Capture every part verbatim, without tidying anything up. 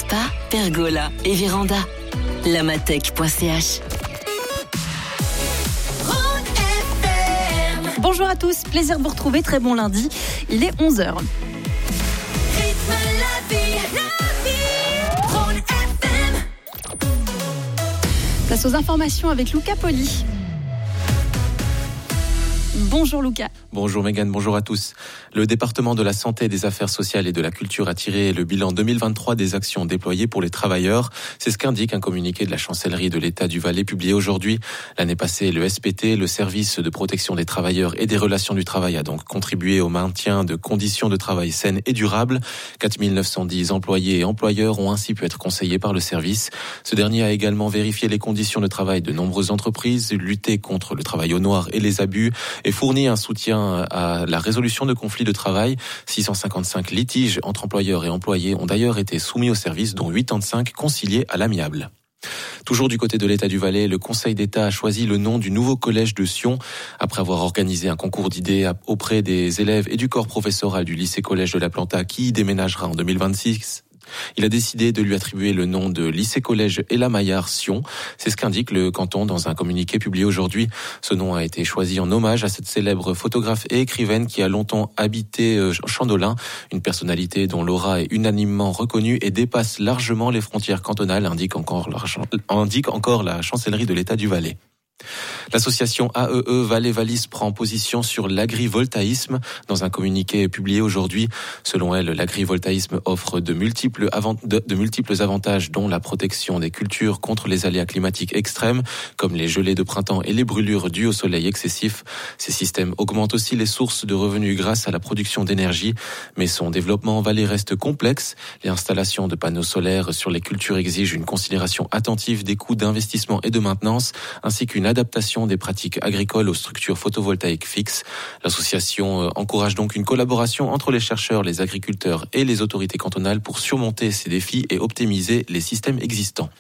spa, pergola et véranda. Lamatec point c h. Bonjour à tous, plaisir de vous retrouver, très bon lundi, il est onze heures. Place aux informations avec Luca Poli. Bonjour Luca. Bonjour Mégane, bonjour à tous. Le département de la santé, des affaires sociales et de la culture a tiré le bilan deux mille vingt-trois des actions déployées pour les travailleurs. C'est ce qu'indique un communiqué de la chancellerie de l'État du Valais publié aujourd'hui. L'année passée, le S P T, le service de protection des travailleurs et des relations du travail, a donc contribué au maintien de conditions de travail saines et durables. quatre mille neuf cent dix employés et employeurs ont ainsi pu être conseillés par le service. Ce dernier a également vérifié les conditions de travail de nombreuses entreprises, lutté contre le travail au noir et les abus et fourni un soutien à la résolution de conflits de travail. six cent cinquante-cinq litiges entre employeurs et employés ont d'ailleurs été soumis au service, dont quatre-vingt-quinze conciliés à l'amiable. Toujours du côté de l'État du Valais, le Conseil d'État a choisi le nom du nouveau collège de Sion. Après avoir organisé un concours d'idées auprès des élèves et du corps professoral du lycée-collège de la Planta qui y déménagera en deux mille vingt-six, il a décidé de lui attribuer le nom de lycée-collège Ella Maillard Sion. C'est ce qu'indique le canton dans un communiqué publié aujourd'hui. Ce nom a été choisi en hommage à cette célèbre photographe et écrivaine qui a longtemps habité Chandolin, une personnalité dont l'aura est unanimement reconnue et dépasse largement les frontières cantonales, indique encore la, indique encore la chancellerie de l'État du Valais. L'association A E E Valais-Valis prend position sur l'agrivoltaïsme dans un communiqué publié aujourd'hui. Selon elle, l'agrivoltaïsme offre de multiples, avant, de, de multiples avantages, dont la protection des cultures contre les aléas climatiques extrêmes, comme les gelées de printemps et les brûlures dues au soleil excessif. Ces systèmes augmentent aussi les sources de revenus grâce à la production d'énergie, mais son développement en Valais reste complexe. Les installations de panneaux solaires sur les cultures exigent une considération attentive des coûts d'investissement et de maintenance, ainsi qu'une adaptation des pratiques agricoles aux structures photovoltaïques fixes. L'association encourage donc une collaboration entre les chercheurs, les agriculteurs et les autorités cantonales pour surmonter ces défis et optimiser les systèmes existants.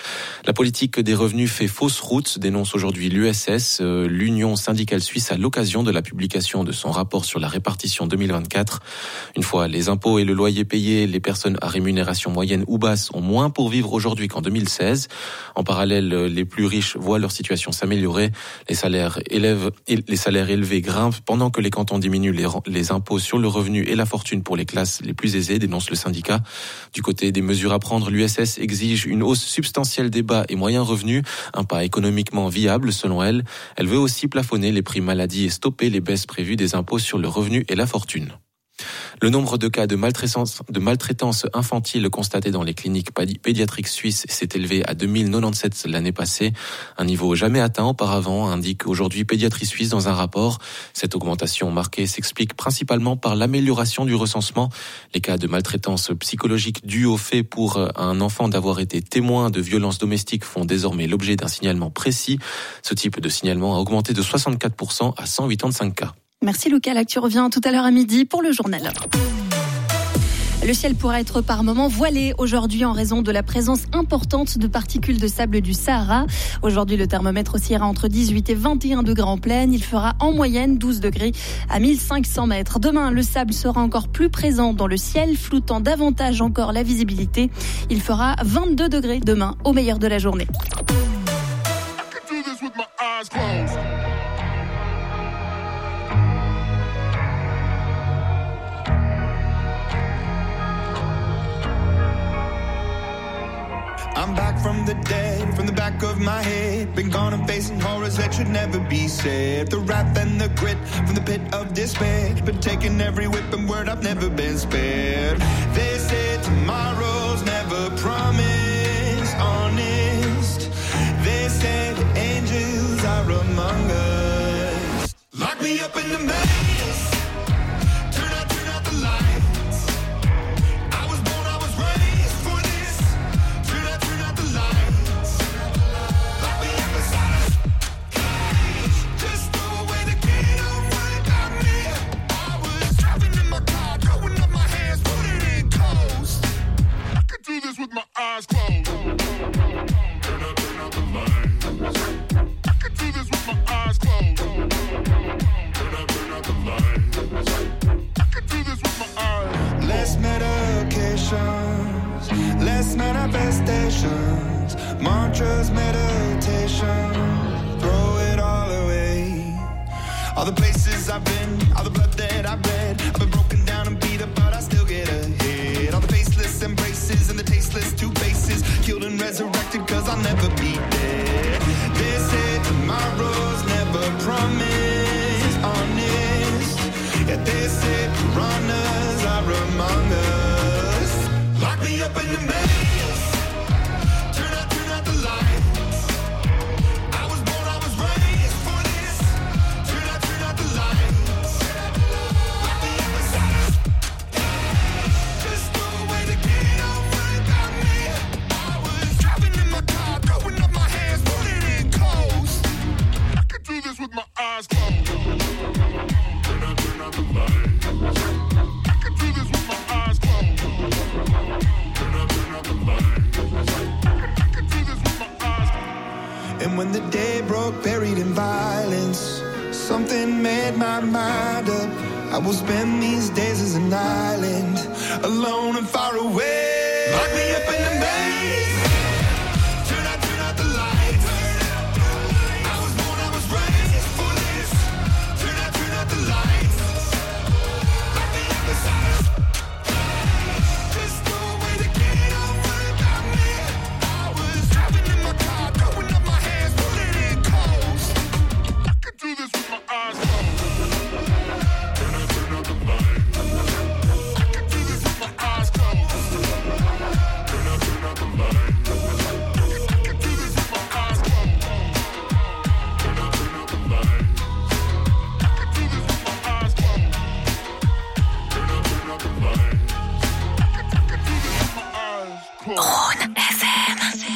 La politique des revenus fait fausse route, dénonce aujourd'hui l'U S S, euh, l'Union syndicale suisse, à l'occasion de la publication de son rapport sur la répartition deux mille vingt-quatre. Une fois les impôts et le loyer payés, les personnes à rémunération moyenne ou basse ont moins pour vivre aujourd'hui qu'en deux mille seize. En parallèle, les plus riches voient leur situation s'améliorer. Les salaires élèvent, les salaires élevés grimpent pendant que les cantons diminuent les, les impôts sur le revenu et la fortune pour les classes les plus aisées, dénonce le syndicat. Du côté des mesures à prendre, l'U S S exige une hausse substantielle des bas et moyens revenus, un pas économiquement viable selon elle. Elle veut aussi plafonner les prix maladie et stopper les baisses prévues des impôts sur le revenu et la fortune. Le nombre de cas de maltraitance, de maltraitance infantile constatés dans les cliniques pédiatriques suisses s'est élevé à deux mille quatre-vingt-dix-sept l'année passée, un niveau jamais atteint auparavant, indique aujourd'hui Pédiatrie Suisse dans un rapport. Cette augmentation marquée s'explique principalement par l'amélioration du recensement. Les cas de maltraitance psychologique dus au fait pour un enfant d'avoir été témoin de violences domestiques font désormais l'objet d'un signalement précis. Ce type de signalement a augmenté de soixante-quatre pour cent à cent quatre-vingt-quinze cas. Merci Luca, l'actu revient tout à l'heure à midi pour le journal. Le ciel pourra être par moments voilé aujourd'hui en raison de la présence importante de particules de sable du Sahara. Aujourd'hui, le thermomètre oscillera entre dix-huit et vingt et un degrés en plaine. Il fera en moyenne douze degrés à mille cinq cents mètres. Demain, le sable sera encore plus présent dans le ciel, floutant davantage encore la visibilité. Il fera vingt-deux degrés demain au meilleur de la journée. I'm back from the dead, from the back of my head. Been gone and facing horrors that should never be said. The wrath and the grit from the pit of despair. Been taking every whip and word, I've never been spared. They say tomorrow's never promised, honest. They say the angels are among us. Lock me up in the maze. Turn out, turn out the lights. With my eyes closed. Turn out, turn out the lights. I can do this with my eyes closed. Turn out, turn out the lights. I can do this with my eyes. Less medications, less endless manifestations, mantras, meditation, throw it all away. All the places I've been, all the blood that I've bled, I've been broken down and beat up, but I still get ahead. All the faceless embraces and the tasteless two faces, killed and resurrected, cause I'll never be dead. They say tomorrow's never promised, honest. Yet they say piranhas are among us. Lock me up in the maze, turn out, turn out the lights. I was born, I was raised for this. Turn out, turn out the lights. Lock me up inside. Just throw away the key, don't worry about me. I was driving in my car, throwing up my hands, putting in coast. I could do this with my eyes closed. Turn out, turn out the lights. I could do this with my eyes closed. Turn out, turn out the lights. I could do this with my eyes closed. And when the day broke, buried in violence, something made my mind up. I will spend these days as an island, alone and far away. Lock me up in the maze. Turn out, turn out the lights. I was born, I was raised for this. Turn out, turn out the lights. Lock me up inside. Just throw away the key, don't worry about me. I was driving in my car, throwing up my hands, putting in coast. I could do this with my eyes closed. Turn out, turn out the lights. I could do this with my eyes closed. Turn out, turn out the lights. I could do this with my eyes closed. Turn out, turn out the lights. I could do this with my eyes closed. Turn out, turn out the lights. I could, I could do this with my eyes closed. Rhône F M.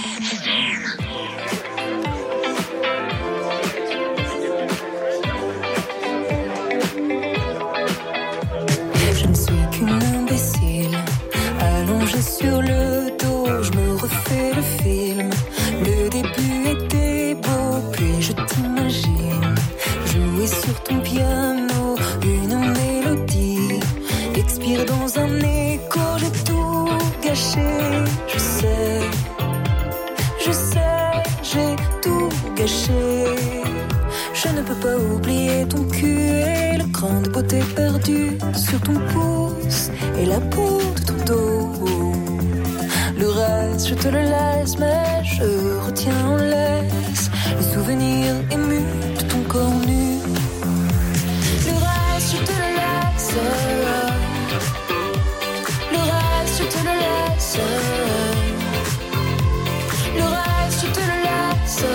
Je ne suis qu'une imbécile, allongée sur le dos, je me refais le film. Le début était beau, puis je t'imagine jouer sur ton piano une mélodie, expire dans un écho, j'ai tout gâché. Je sais, je sais, j'ai tout gâché. Je ne peux pas oublier ton cul et le cran de beauté perdu sur ton pouce et la peau de ton dos. Le reste, je te le laisse, mais je retiens en laisse les souvenirs émus de ton corps nu. Le reste, je te le laisse. Le reste, je te le laisse. Le reste, je te le laisse.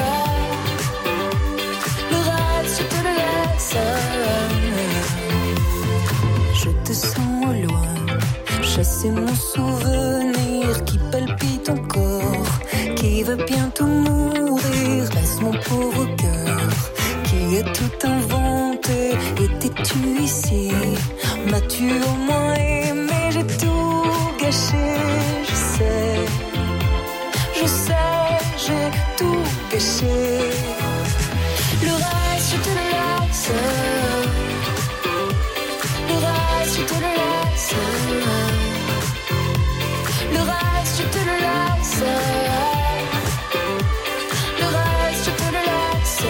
Le reste, je te le laisse. Je te sens au loin, chasser mon souvenir qui palpite encore, qui va bientôt mourir. Reste mon pauvre cœur qui a tout inventé. Étais-tu ici? M'as-tu au moins aimé? J'ai tout gâché. Je sais, je sais, j'ai tout gâché. Le reste, je te le laisse. Le reste, je te le laisse. Le reste, je te le laisse. Le reste, je te le laisse.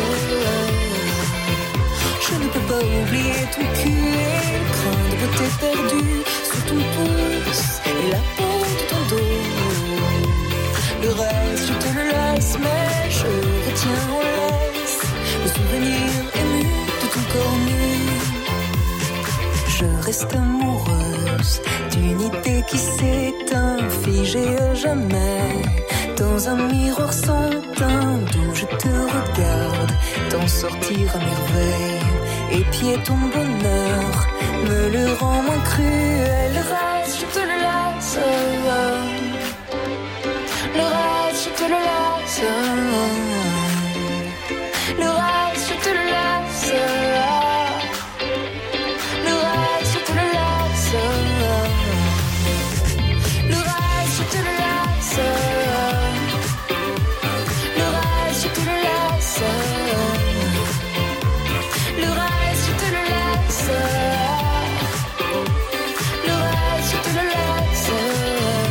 Je ne peux pas oublier ton cul et le cran de beauté perdu sur ton pouce et la peau de ton dos. Le reste, je te le laisse, mais je retiens en laisse le souvenir ému de ton corps nu. Je reste amoureuse d'une idée qui s'éteint, figée à jamais dans un miroir sans teint, d'où je te regarde t'en sortir à merveille. Épier ton bonheur me le rend moins cruel. Le reste, je te le laisse. Le reste, je te le laisse. Le reste, je te le laisse. Le reste, je te le laisse. Le reste, je te le laisse. Le reste, je te le laisse. Le reste, je te le laisse. Le reste, je te le laisse.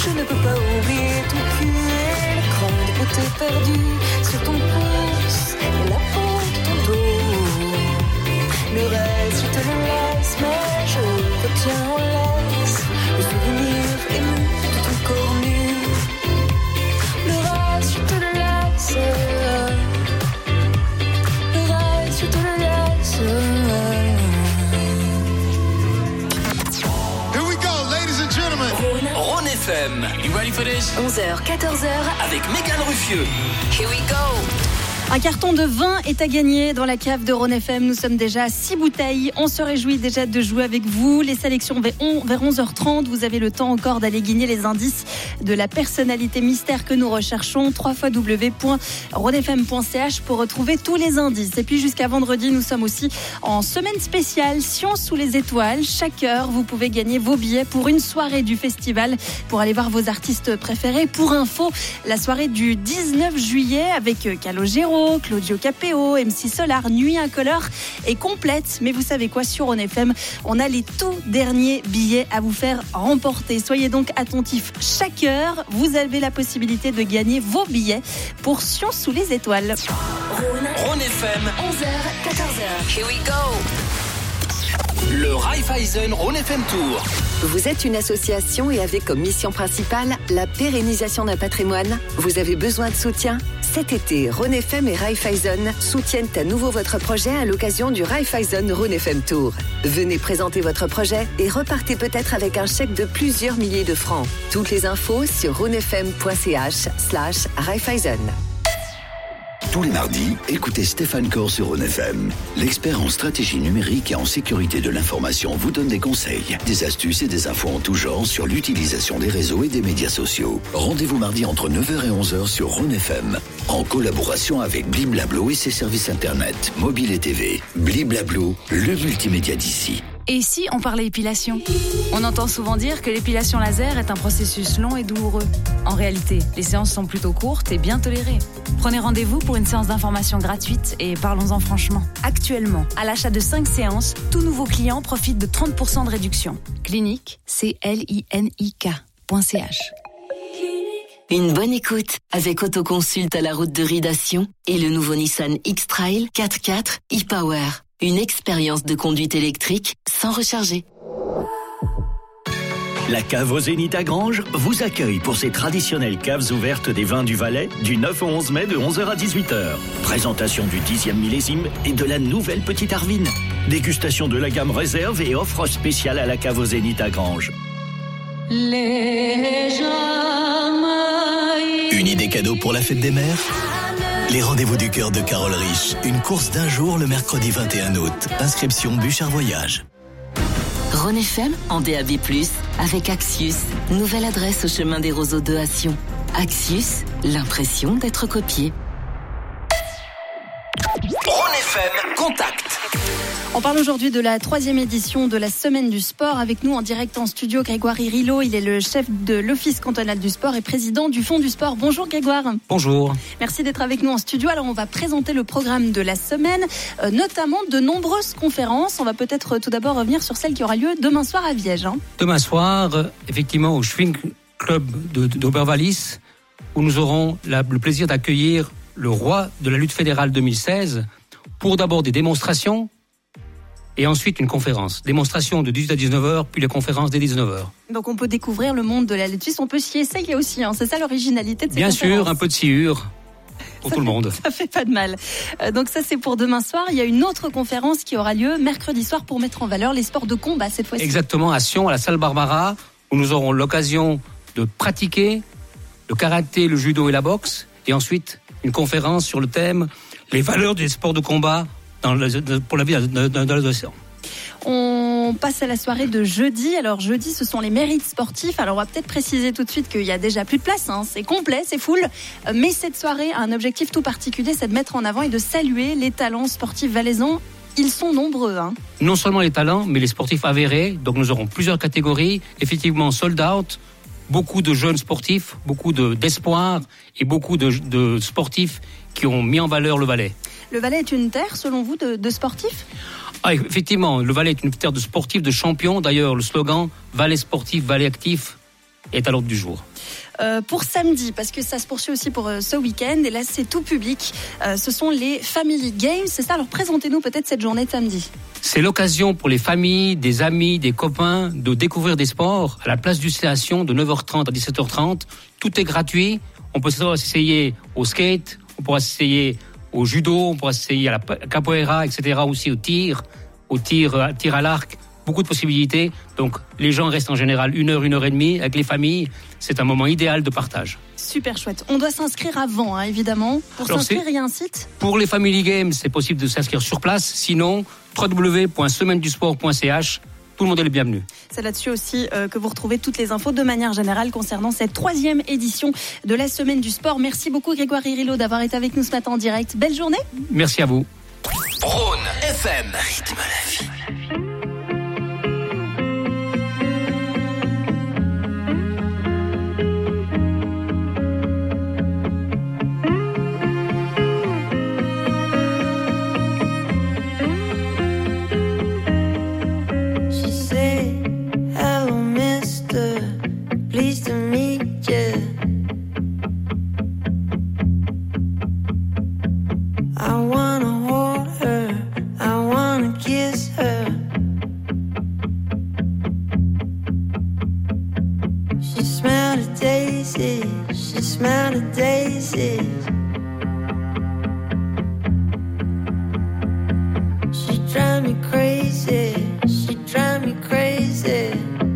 Je ne peux pas oublier ton cul et l'écran de beauté perdu sur ton pouce et la peau de ton dos. Le reste, je te le laisse, mais je retiens en laisse le souvenir ému de ton corps nu. Le reste, je te le laisse. Le reste, je te le laisse. Here we go, ladies and gentlemen. Rhône F M. You ready for this? onze heures, quatorze heures. Avec Mégane Ruffieux. Here we go. Un carton de vin est à gagner dans la cave de Rhône F M. Nous sommes déjà à six bouteilles. On se réjouit déjà de jouer avec vous. Les sélections vers onze heures trente. Vous avez le temps encore d'aller guigner les indices de la personnalité mystère que nous recherchons. w w w point rhône f m point c h pour retrouver tous les indices. Et puis jusqu'à vendredi, nous sommes aussi en semaine spéciale Science sous les étoiles. Chaque heure, vous pouvez gagner vos billets pour une soirée du festival pour aller voir vos artistes préférés. Pour info, la soirée du dix-neuf juillet avec Calogero, Claudio Capéo, M C Solar, Nuit Incolore est complète. Mais vous savez quoi, sur Rhône F M, on a les tout derniers billets à vous faire remporter. Soyez donc attentifs chaque heure. Vous avez la possibilité de gagner vos billets pour Science sous les étoiles. Rhône, Rhône F M. onze heures, quatorze heures. Here we go. Le Raiffeisen Rhône F M Tour. Vous êtes une association et avez comme mission principale la pérennisation d'un patrimoine. Vous avez besoin de soutien ? Cet été, Rhône F M et Raiffeisen soutiennent à nouveau votre projet à l'occasion du Raiffeisen Rhône F M Tour. Venez présenter votre projet et repartez peut-être avec un chèque de plusieurs milliers de francs. Toutes les infos sur rhônefm point c h slash Raiffeisen. Tous les mardis, écoutez Stéphane Corr sur Rhône F M. L'expert en stratégie numérique et en sécurité de l'information vous donne des conseils, des astuces et des infos en tout genre sur l'utilisation des réseaux et des médias sociaux. Rendez-vous mardi entre neuf heures et onze heures sur Rhône F M, en collaboration avec Bliblablo et ses services internet, mobile et T V. Bliblablo, le multimédia d'ici. Et si on parlait épilation ? On entend souvent dire que l'épilation laser est un processus long et douloureux. En réalité, les séances sont plutôt courtes et bien tolérées. Prenez rendez-vous pour une séance d'information gratuite et parlons-en franchement. Actuellement, à l'achat de cinq séances, tout nouveau client profite de trente pour cent de réduction. Clinique, C L I N I K point C H. Une bonne écoute avec Autoconsult à la route de Ridation et le nouveau Nissan X-Trail quatre quatre e-Power. Une expérience de conduite électrique sans recharger. La cave au Zénith à Granges vous accueille pour ses traditionnelles caves ouvertes des vins du Valais du neuf au onze mai de onze heures à dix-huit heures. Présentation du dixième millésime et de la nouvelle Petite Arvine. Dégustation de la gamme réserve et offre spéciale à la cave au Zénith à Granges. Une idée cadeau pour la fête des mères ? Les rendez-vous du cœur de Carole Riche. Une course d'un jour le mercredi vingt et un août. Inscription Bûchard Voyage. Rhône F M en D A B plus, avec Axius. Nouvelle adresse au chemin des Roseaux deux à Sion. Axius, l'impression d'être copié. Rhône F M, contact. On parle aujourd'hui de la troisième édition de la Semaine du Sport. Avec nous en direct en studio, Grégoire Irillo. Il est le chef de l'Office cantonal du sport et président du Fonds du sport. Bonjour Grégoire. Bonjour. Merci d'être avec nous en studio. Alors on va présenter le programme de la semaine, euh, notamment de nombreuses conférences. On va peut-être tout d'abord revenir sur celle qui aura lieu demain soir à Viège. Hein. Demain soir, effectivement, au Schwing Club de, de, d'Oberwallis, où nous aurons la, le plaisir d'accueillir le roi de la lutte fédérale deux mille seize pour d'abord des démonstrations et ensuite une conférence. Démonstration de dix-huit à dix-neuf heures, puis la conférence dès dix-neuf heures. Donc on peut découvrir le monde de la lutte suisse, on peut s'y essayer aussi, hein. C'est ça l'originalité de ces Bien conférences. sûr, un peu de sciure pour ça tout fait, le monde. Ça fait pas de mal. Euh, donc ça c'est pour demain soir. Il y a une autre conférence qui aura lieu mercredi soir pour mettre en valeur les sports de combat cette fois-ci. Exactement, à Sion, à la salle Barbara, où nous aurons l'occasion de pratiquer le karaté, le judo et la boxe, et ensuite une conférence sur le thème les valeurs des sports de combat dans le, pour la vie de, de, de l'adolescent. On passe à la soirée de jeudi. Alors jeudi, ce sont les mérites sportifs. Alors on va peut-être préciser tout de suite qu'il y a déjà plus de place, hein. C'est complet, c'est full. Mais cette soirée a un objectif tout particulier, c'est de mettre en avant et de saluer les talents sportifs valaisans. Ils sont nombreux. Hein. Non seulement les talents, mais les sportifs avérés. Donc nous aurons plusieurs catégories. Effectivement, sold out. Beaucoup de jeunes sportifs, beaucoup de, d'espoir et beaucoup de, de sportifs qui ont mis en valeur le Valais. Le Valais est une terre, selon vous, de, de sportifs ? Ah, effectivement, le Valais est une terre de sportifs, de champions. D'ailleurs, le slogan « Valais sportif, Valais actif » est à l'ordre du jour. euh, pour samedi, parce que ça se poursuit aussi pour euh, ce week-end. Et là, c'est tout public. Euh, ce sont les Family Games. C'est ça. Alors, présentez-nous peut-être cette journée de samedi. C'est l'occasion pour les familles, des amis, des copains de découvrir des sports à la place du Station de neuf heures trente à dix-sept heures trente. Tout est gratuit. On peut s'essayer au skate, on pourra s'essayer au judo, on pourra s'essayer à la capoeira, et cetera. Aussi au tir, au tir, tir à l'arc. Beaucoup de possibilités. Donc, les gens restent en général une heure, une heure et demie avec les familles. C'est un moment idéal de partage. Super chouette. On doit s'inscrire avant, hein, évidemment. Pour Alors s'inscrire, il y a un site ? Pour les Family Games, c'est possible de s'inscrire sur place. Sinon, w w w point semaine du sport point c h. Tout le monde est le bienvenu. C'est là-dessus aussi euh, que vous retrouvez toutes les infos de manière générale concernant cette troisième édition de la Semaine du Sport. Merci beaucoup Grégory Rillo d'avoir été avec nous ce matin en direct. Belle journée. Merci à vous. Rhône F M, rythme la vie. Pleased to meet you. I wanna hold her, I wanna kiss her. She smelled a daisy, she smelled a daisy. She drive me crazy, she drive me crazy.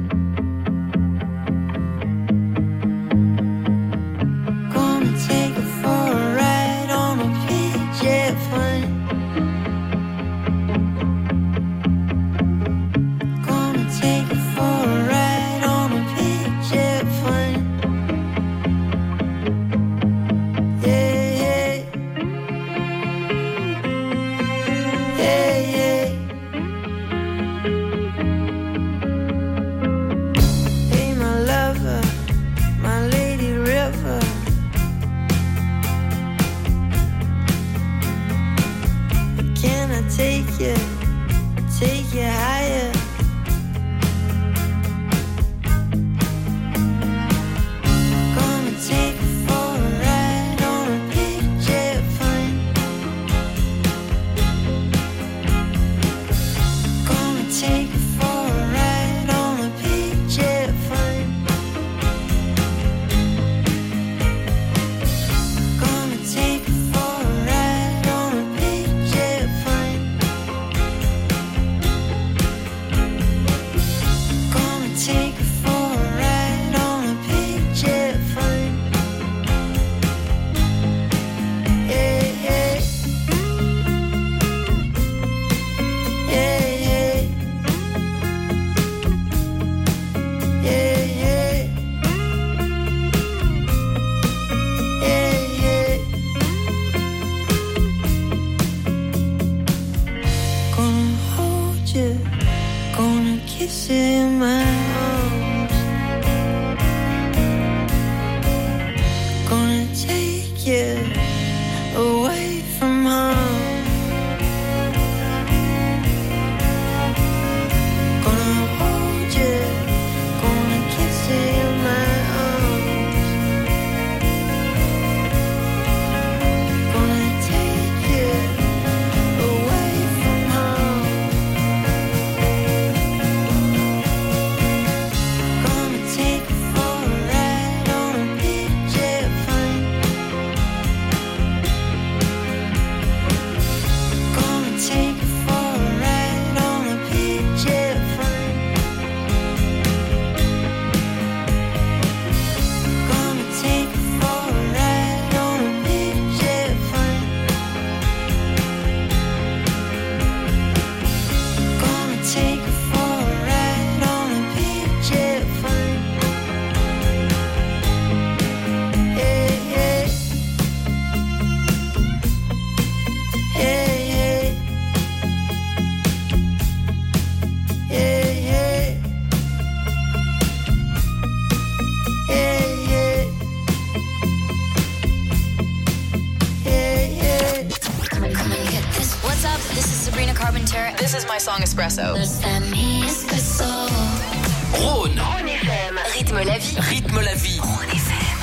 This is my song Espresso. Rhône. Rhône F M. Rythme la vie. Rythme la vie. Rhône F M.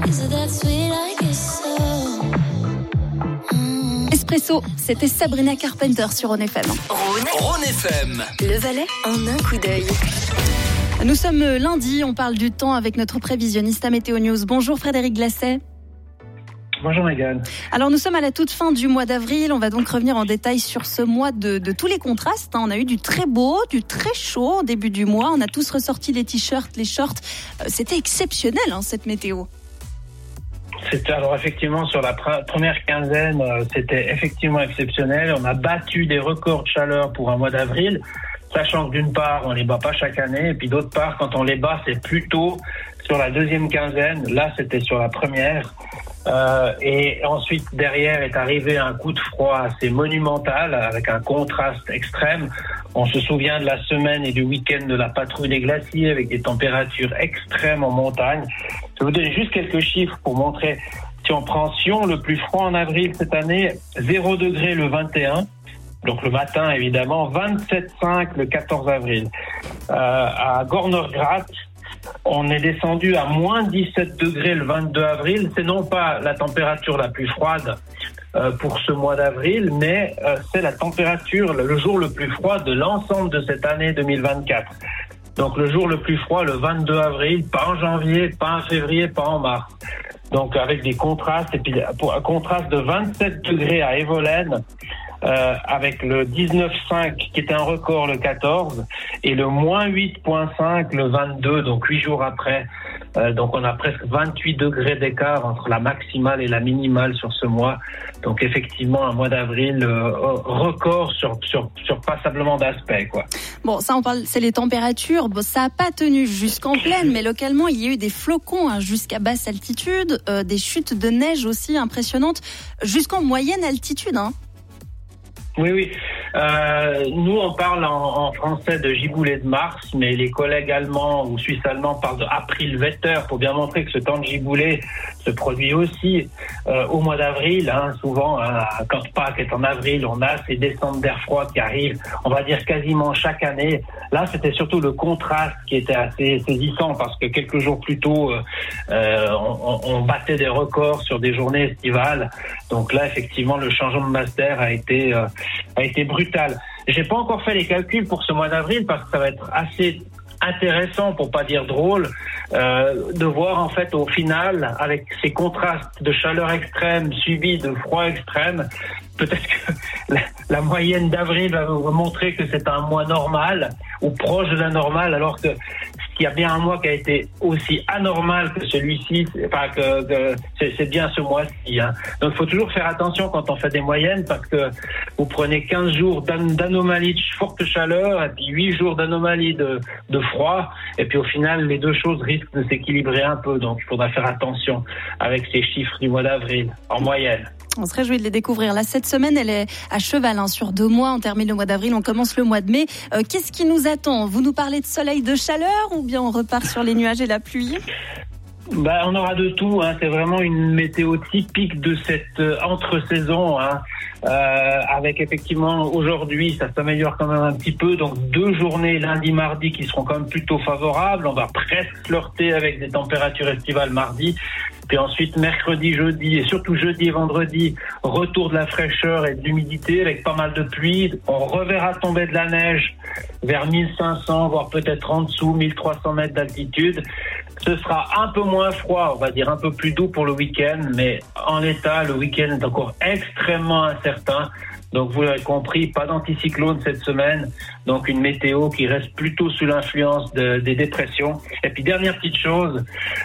Is it that sweet? I guess so. Espresso, c'était Sabrina Carpenter sur Rhône F M. Rhône, Rhône F M. Le Valais en un coup d'œil. Nous sommes lundi, on parle du temps avec notre prévisionniste à Météo News. Bonjour Frédéric Glasset. Bonjour Megan. Alors nous sommes à la toute fin du mois d'avril, on va donc revenir en détail sur ce mois de, de tous les contrastes. On a eu du très beau, du très chaud au début du mois, on a tous ressorti les t-shirts, les shorts. C'était exceptionnel hein, cette météo. C'était alors effectivement sur la pr- première quinzaine, euh, c'était effectivement exceptionnel. On a battu des records de chaleur pour un mois d'avril, sachant que d'une part on les bat pas chaque année, et puis d'autre part quand on les bat c'est plutôt sur la deuxième quinzaine. Là c'était sur la première. Euh, et ensuite derrière est arrivé un coup de froid assez monumental avec un contraste extrême. On se souvient de la semaine et du week-end de la patrouille des glaciers avec des températures extrêmes en montagne. Je vais vous donner juste quelques chiffres pour montrer. Si on prend Sion, le plus froid en avril cette année, zéro degré le vingt et un, donc le matin évidemment, vingt-sept virgule cinq le quatorze avril. Euh, à Gornergrat, on est descendu à moins dix-sept degrés le vingt-deux avril. C'est non pas la température la plus froide euh, pour ce mois d'avril, mais euh, c'est la température, le jour le plus froid de l'ensemble de cette année deux mille vingt-quatre. Donc le jour le plus froid, le vingt-deux avril, pas en janvier, pas en février, pas en mars. Donc avec des contrastes, et puis pour un contraste de vingt-sept degrés à Evolène, Euh, avec le dix-neuf virgule cinq qui était un record le quatorze et le moins huit virgule cinq le vingt-deux, donc huit jours après. Euh, donc on a presque vingt-huit degrés d'écart entre la maximale et la minimale sur ce mois. Donc effectivement un mois d'avril euh, record sur, sur, sur passablement d'aspects, quoi. Bon, ça on parle, c'est les températures. Bon, ça n'a pas tenu jusqu'en plaine, mais localement il y a eu des flocons hein, jusqu'à basse altitude, euh, des chutes de neige aussi impressionnantes jusqu'en moyenne altitude. Hein. Oui, oui. Euh, nous, on parle en, en français de giboulée de mars, mais les collègues allemands ou suisses-allemands parlent de Aprilwetter pour bien montrer que ce temps de giboulée se produit aussi euh, au mois d'avril. Hein, souvent, hein, quand Pâques est en avril, on a ces descentes d'air froid qui arrivent, on va dire quasiment chaque année. Là, c'était surtout le contraste qui était assez saisissant parce que quelques jours plus tôt, euh, on, on battait des records sur des journées estivales. Donc là, effectivement, le changement de masse d'air a été euh, a été brutal. J'ai pas encore fait les calculs pour ce mois d'avril parce que ça va être assez intéressant, pour pas dire drôle, euh, de voir en fait au final, avec ces contrastes de chaleur extrême suivis de froid extrême, peut-être que la, la moyenne d'avril va vous montrer que c'est un mois normal ou proche de la normale, alors que s'il y a bien un mois qui a été aussi anormal que celui-ci, enfin que, que c'est, c'est bien ce mois-ci. Hein. Donc il faut toujours faire attention quand on fait des moyennes parce que vous prenez quinze jours d'an- d'anomalie de forte chaleur et puis huit jours d'anomalie de, de froid et puis au final les deux choses risquent de s'équilibrer un peu. Donc il faudra faire attention avec ces chiffres du mois d'avril en moyenne. On se réjouit de les découvrir. Là, cette semaine, elle est à cheval hein, sur deux mois. On termine le mois d'avril, on commence le mois de mai. Euh, qu'est-ce qui nous attend ? Vous nous parlez de soleil, de chaleur ou bien on repart sur les nuages et la pluie ? Bah, on aura de tout. Hein. C'est vraiment une météo typique de cette euh, entre-saison. Hein. Euh, avec effectivement aujourd'hui, ça s'améliore quand même un petit peu. Donc deux journées lundi, mardi qui seront quand même plutôt favorables. On va presque flirter avec des températures estivales mardi. Puis ensuite, mercredi, jeudi et surtout jeudi et vendredi, retour de la fraîcheur et de l'humidité avec pas mal de pluie. On reverra tomber de la neige vers mille cinq cents, voire peut-être en dessous, mille trois cents mètres d'altitude. Ce sera un peu moins froid, on va dire un peu plus doux pour le week-end, mais en l'état, le week-end est encore extrêmement incertain. Donc vous l'avez compris, pas d'anticyclone cette semaine, donc une météo qui reste plutôt sous l'influence de, des dépressions. Et puis dernière petite chose,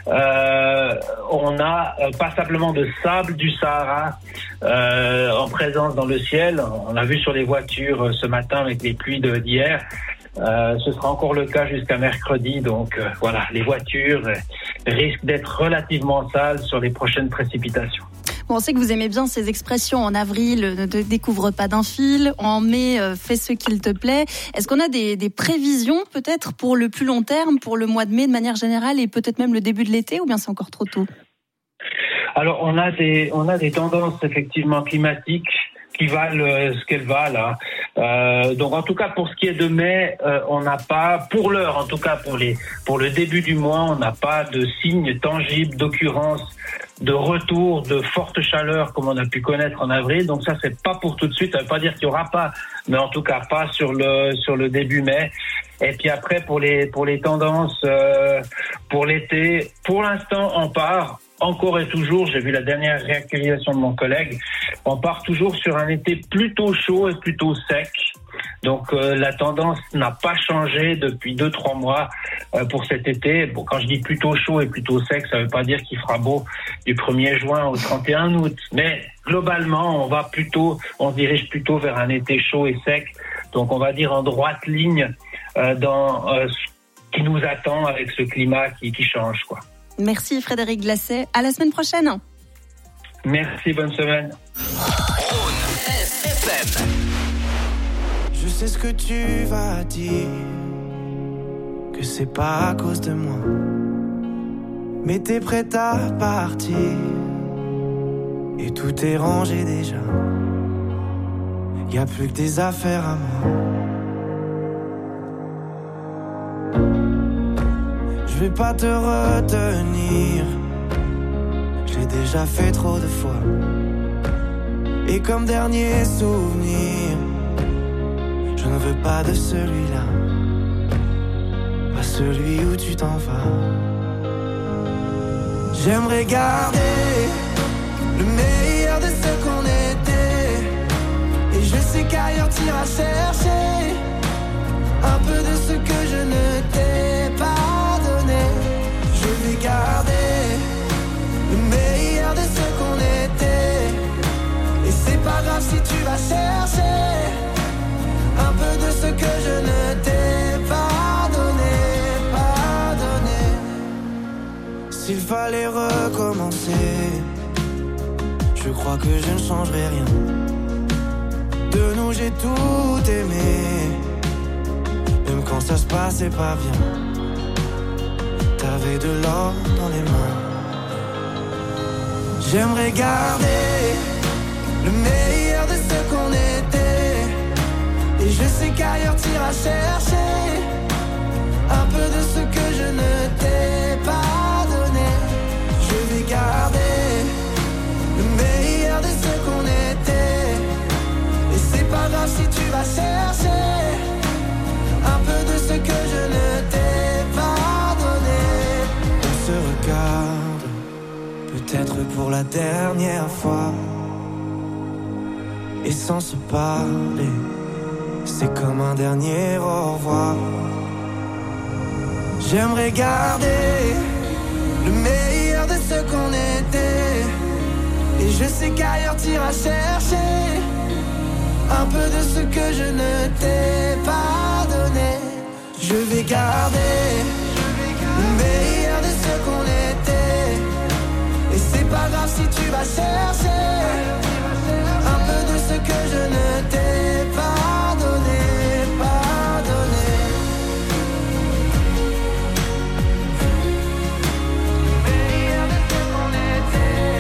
euh, on a euh, passablement de sable du Sahara euh, en présence dans le ciel. On l'a vu sur les voitures euh, ce matin avec les pluies de, d'hier. Euh, ce sera encore le cas jusqu'à mercredi, donc euh, voilà, les voitures euh, risquent d'être relativement sales sur les prochaines précipitations. Bon, on sait que vous aimez bien ces expressions. En avril, ne te découvre pas d'un fil. En mai, euh, fais ce qu'il te plaît. Est-ce qu'on a des, des prévisions peut-être pour le plus long terme, pour le mois de mai de manière générale et peut-être même le début de l'été, ou bien c'est encore trop tôt ? Alors on a des on a des tendances effectivement climatiques qui valent ce qu'elles valent. Euh, donc en tout cas pour ce qui est de mai, euh, on n'a pas, pour l'heure en tout cas pour les pour le début du mois, on n'a pas de signes tangibles d'occurrence de retour de forte chaleur comme on a pu connaître en avril. Donc ça c'est pas pour tout de suite, ça veut pas dire qu'il y aura pas, mais en tout cas pas sur le sur le début mai. Et puis après pour les pour les tendances euh, pour l'été, pour l'instant on part encore et toujours, j'ai vu la dernière réactualisation de mon collègue, on part toujours sur un été plutôt chaud et plutôt sec. Donc euh, la tendance n'a pas changé depuis deux trois mois euh, pour cet été. Bon, quand je dis plutôt chaud et plutôt sec, ça veut pas dire qu'il fera beau du premier juin au trente et un août, mais globalement, on va plutôt on se dirige plutôt vers un été chaud et sec. Donc on va dire en droite ligne euh, dans euh, ce qui nous attend avec ce climat qui qui change quoi. Merci Frédéric Glacé, à la semaine prochaine. Merci, bonne semaine. Je sais ce que tu vas dire, que c'est pas à cause de moi, mais t'es prête à partir, et tout est rangé déjà, y a plus que des affaires à moi. Je vais pas te retenir, j'ai déjà fait trop de fois. Et comme dernier souvenir, je ne veux pas de celui-là, pas celui où tu t'en vas. J'aimerais garder le meilleur de ce qu'on était, et je sais qu'ailleurs t'iras chercher un peu de ce que je ne t'ai pas. Je vais garder le meilleur de ce qu'on était, et c'est pas grave si tu vas chercher un peu de ce que je ne t'ai pas donné, pas donné. S'il fallait recommencer, je crois que je ne changerai rien. De nous j'ai tout aimé, même quand ça se passait pas bien. T'avais de l'or dans les mains. J'aimerais garder le meilleur de ce qu'on était, et je sais qu'ailleurs t'iras chercher un peu de ce que je ne t'ai pas donné. Je vais garder le meilleur de ce qu'on était, et c'est pas grave si tu vas chercher un peu de ce que je ne t'ai pas donné. On se regarde, peut-être pour la dernière fois, et sans se parler, c'est comme un dernier au revoir. J'aimerais garder le meilleur de ce qu'on était, et je sais qu'ailleurs t'iras chercher un peu de ce que je ne t'ai pas donné. Je vais garder le meilleur de ce qu'on était, et c'est pas grave si tu vas chercher un peu de ce que je ne t'ai pas donné, pas donné. Le meilleur de ce qu'on était,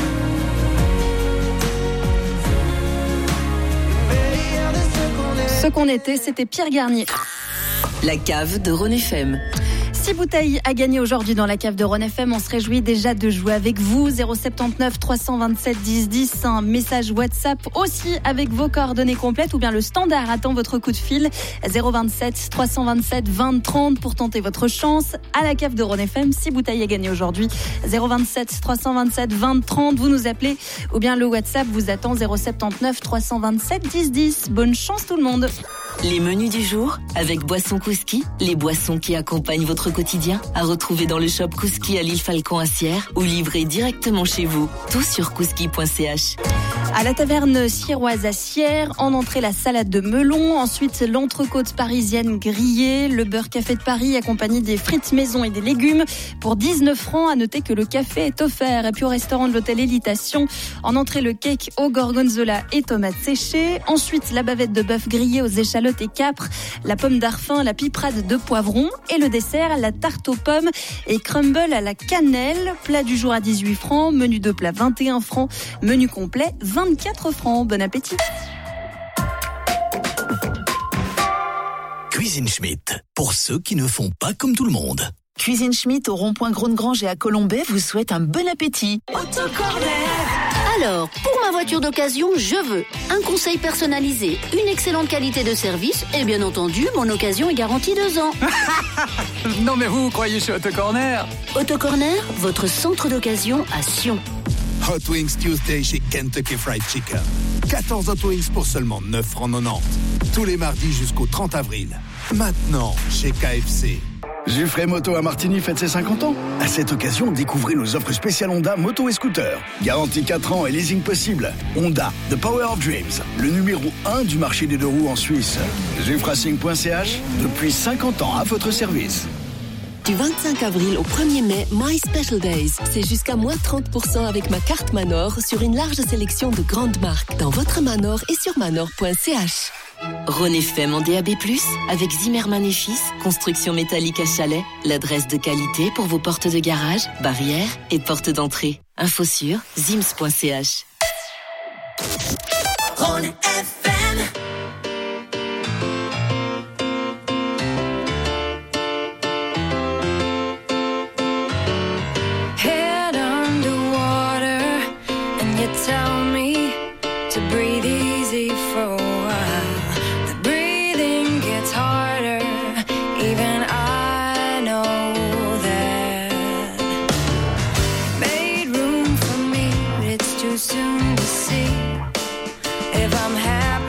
le meilleur de ce qu'on était. Ce qu'on était, c'était Pierre Garnier. La cave de Rhône F M. Six bouteilles à gagner aujourd'hui dans la cave de Rhône F M. On se réjouit déjà de jouer avec vous. zéro sept neuf trois cent vingt-sept dix dix. Un message WhatsApp aussi avec vos coordonnées complètes, ou bien le standard attend votre coup de fil. zéro vingt-sept trois cent vingt-sept vingt trente pour tenter votre chance à la cave de Rhône F M. Six bouteilles à gagner aujourd'hui. zéro vingt-sept trois cent vingt-sept vingt trente. Vous nous appelez, ou bien le WhatsApp vous attend. zéro sept neuf trois cent vingt-sept dix dix. Bonne chance tout le monde. Les menus du jour avec Boissons Kouski, les boissons qui accompagnent votre quotidien, à retrouver dans le shop Kouski à l'île Falcon à Sierre, ou livré directement chez vous. Tout sur kouski point c h. À la taverne sierroise à Sierre, en entrée la salade de melon, ensuite l'entrecôte parisienne grillée, le beurre café de Paris accompagné des frites maison et des légumes pour dix-neuf francs. À noter que le café est offert. Et puis au restaurant de l'hôtel Hélitation, en entrée le cake au gorgonzola et tomates séchées, ensuite la bavette de bœuf grillée aux échalotes et capres, la pomme d'arfin, la piperade de poivron, et le dessert, la tarte aux pommes et crumble à la cannelle. Plat du jour à dix-huit francs, menu de plat vingt et un francs, menu complet vingt vingt-quatre francs. Bon appétit. Cuisine Schmitt, pour ceux qui ne font pas comme tout le monde. Cuisine Schmitt au rond-point Grande-Grange et à Colombay vous souhaite un bon appétit. Alors, pour ma voiture d'occasion, je veux un conseil personnalisé, une excellente qualité de service et bien entendu, mon occasion est garantie deux ans. Non mais vous, croyez chez Autocorner? Autocorner, votre centre d'occasion à Sion. Hot Wings Tuesday chez Kentucky Fried Chicken. quatorze Hot Wings pour seulement neuf francs quatre-vingt-dix. Tous les mardis jusqu'au trente avril. Maintenant, chez K F C. Giffrey Moto à Martigny fête ses cinquante ans. À cette occasion, découvrez nos offres spéciales Honda, moto et scooter. Garantie quatre ans et leasing possible. Honda, The Power of Dreams, le numéro un du marché des deux roues en Suisse. Giffracing point c h, depuis cinquante ans à votre service. Du vingt-cinq avril au premier mai, My Special Days. C'est jusqu'à moins trente pour cent avec ma carte Manor sur une large sélection de grandes marques dans votre Manor et sur manor point c h. Rhône F M en D A B plus, avec Zimmermann et Fils, construction métallique à Chalais, l'adresse de qualité pour vos portes de garage, barrières et portes d'entrée. Info sur zims point c h. Rhône F M. Head underwater, and you tell me to breathe easy for a while. The breathing gets harder, even I know that. Made room for me, but it's too soon to see if I'm happy.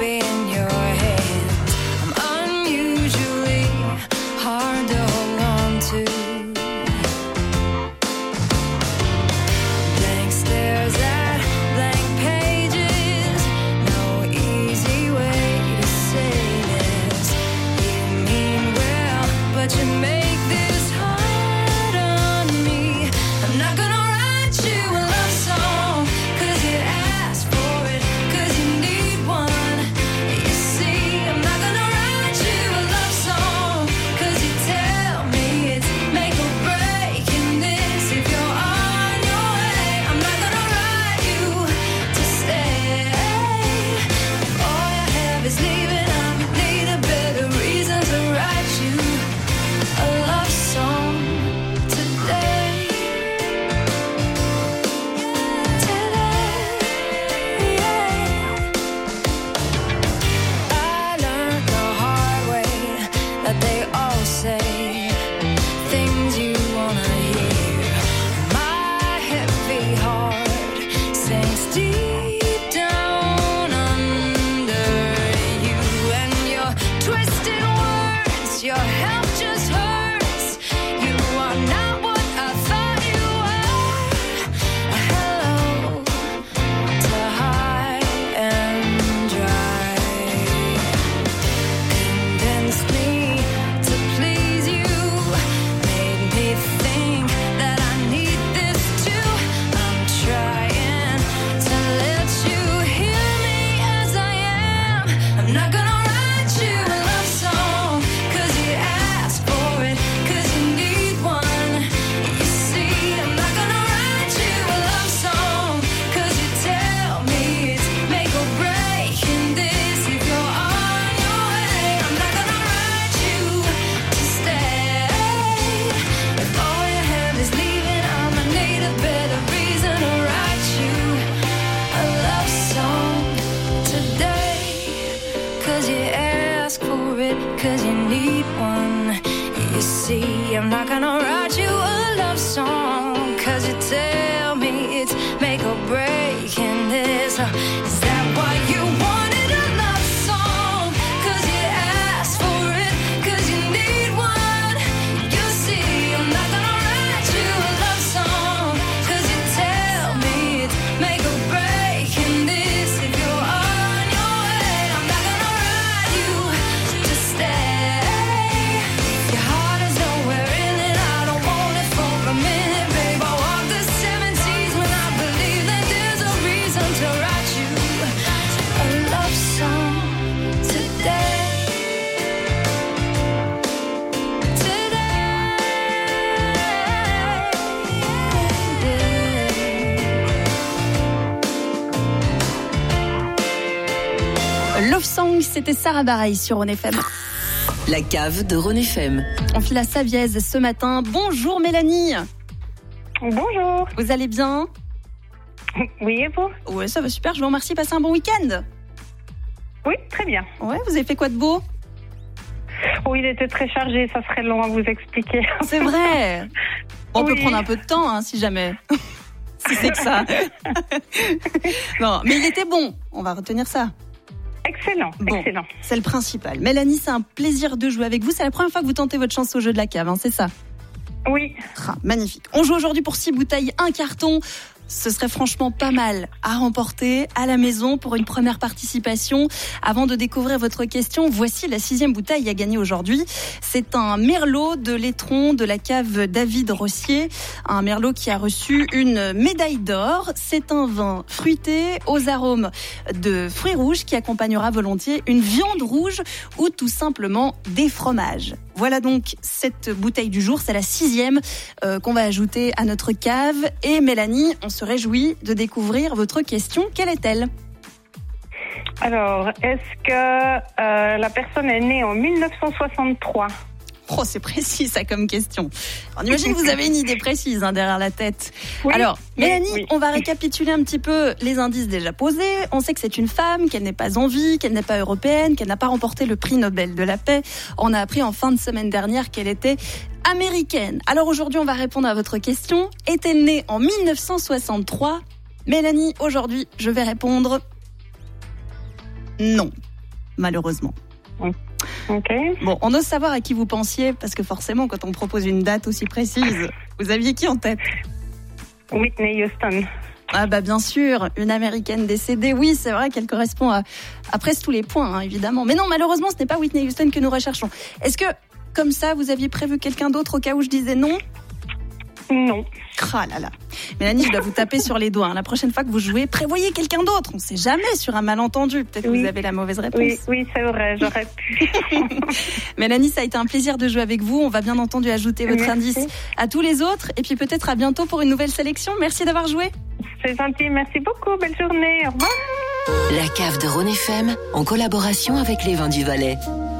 Love Song, c'était Sarah Bareilles sur Rhône F M. La cave de Rhône F M. On file à Saviez ce matin. Bonjour Mélanie. Bonjour. Vous allez bien? Oui, et vous? Ouais, ça va super, je vous remercie. Passez un bon week-end. Oui, très bien. Ouais, vous avez fait quoi de beau? Oui, il était très chargé, ça serait long à vous expliquer. C'est vrai. On oui. peut prendre un peu de temps, hein, si jamais. Si c'est que ça. Non, mais il était bon. On va retenir ça. Excellent, bon, excellent. C'est le principal. Mélanie, c'est un plaisir de jouer avec vous. C'est la première fois que vous tentez votre chance au jeu de la cave, hein, c'est ça? Oui. Ah, magnifique. On joue aujourd'hui pour six bouteilles, un carton. Ce serait franchement pas mal à remporter à la maison pour une première participation. Avant de découvrir votre question, voici la sixième bouteille à gagner aujourd'hui. C'est un Merlot de l'Étron de la cave David Rossier. Un Merlot qui a reçu une médaille d'or. C'est un vin fruité aux arômes de fruits rouges qui accompagnera volontiers une viande rouge ou tout simplement des fromages. Voilà donc cette bouteille du jour, c'est la sixième euh, qu'on va ajouter à notre cave. Et Mélanie, on se réjouit de découvrir votre question. Quelle est-elle? Alors, est-ce que euh, la personne est née en mille neuf cent soixante-trois? Oh, c'est précis ça comme question. On imagine que vous avez une idée précise hein, derrière la tête. Oui, Alors, oui, Mélanie, oui. on va récapituler un petit peu les indices déjà posés. On sait que c'est une femme, qu'elle n'est pas en vie, qu'elle n'est pas européenne, qu'elle n'a pas remporté le prix Nobel de la paix. On a appris en fin de semaine dernière qu'elle était américaine. Alors aujourd'hui, on va répondre à votre question. Est-elle née en mille neuf cent soixante-trois? Mélanie, aujourd'hui, je vais répondre non, malheureusement. Ok. Bon, on ose savoir à qui vous pensiez, parce que forcément, quand on propose une date aussi précise, vous aviez qui en tête? Whitney Houston. Ah bah bien sûr, une américaine décédée. Oui, c'est vrai qu'elle correspond à, à presque tous les points, hein, évidemment. Mais non, malheureusement, ce n'est pas Whitney Houston que nous recherchons. Est-ce que, comme ça, vous aviez prévu quelqu'un d'autre au cas où je disais non? Non. Ah là là. Mélanie, je dois vous taper sur les doigts. Hein. La prochaine fois que vous jouez, prévoyez quelqu'un d'autre. On ne sait jamais sur un malentendu. Peut-être oui. que vous avez la mauvaise réponse. Oui, oui, c'est vrai, j'aurais pu. Mélanie, ça a été un plaisir de jouer avec vous. On va bien entendu ajouter votre merci. indice à tous les autres. Et puis peut-être à bientôt pour une nouvelle sélection. Merci d'avoir joué. C'est gentil, merci beaucoup. Belle journée. Au revoir. La cave de Rhône F M en collaboration avec les Vins du Valais.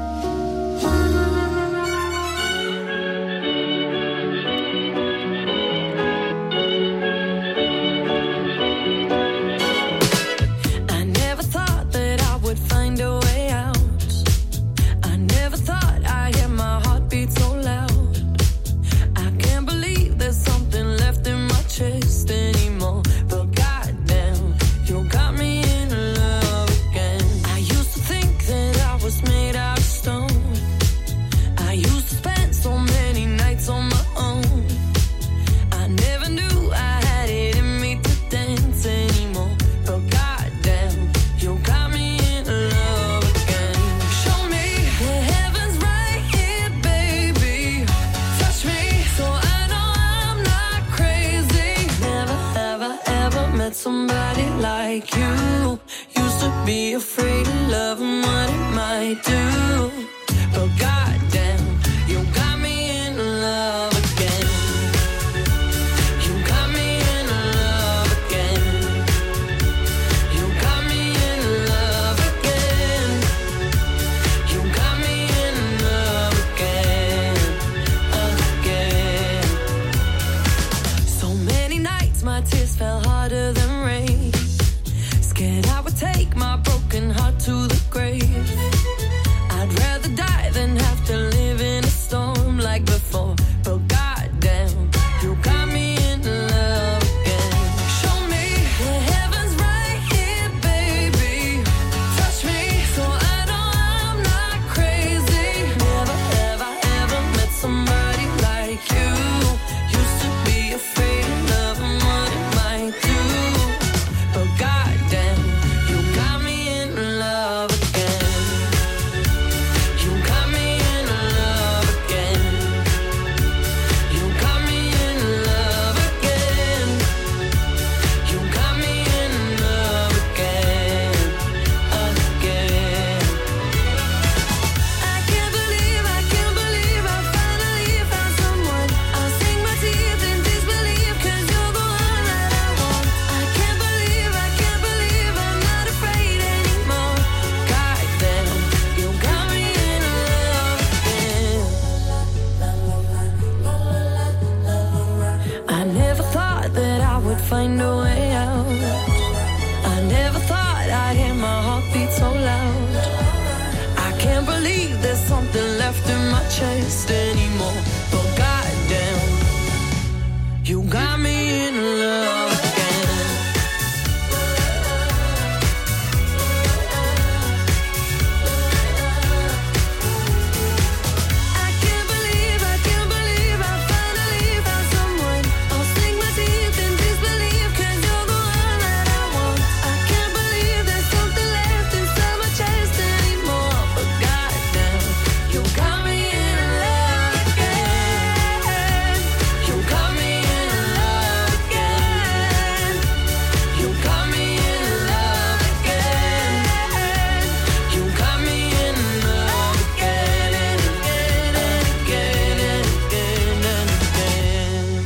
Somebody like you. Used to be afraid of love and what it might do. But goddamn, you got me in love again. You got me in love again. You got me in love again. You got me in love again, again. So many nights my tears fell harder than rain. Scared I would take my broken heart to the grave. I'd rather die than have to live in a storm like before. But goddamn, you got me in love again. Show me the heavens right here, baby. Touch me so I know I'm not crazy. Never, ever, ever met somebody like you. Used to be afraid of love and what it might do. But goddamn, you got me in love. a way out. I never thought I'd hear my heartbeat so loud. I can't believe there's something left in my chest anymore. But goddamn, you got me in love again. I can't believe, I can't believe I finally found someone. I'll sink my teeth in disbelief, 'cause you're the one that I want. I can't believe there's something left inside my chest anymore. But goddamn, you got me in love again. You got me in love again. You got me in love again. You got me in love again and again and again and again and again.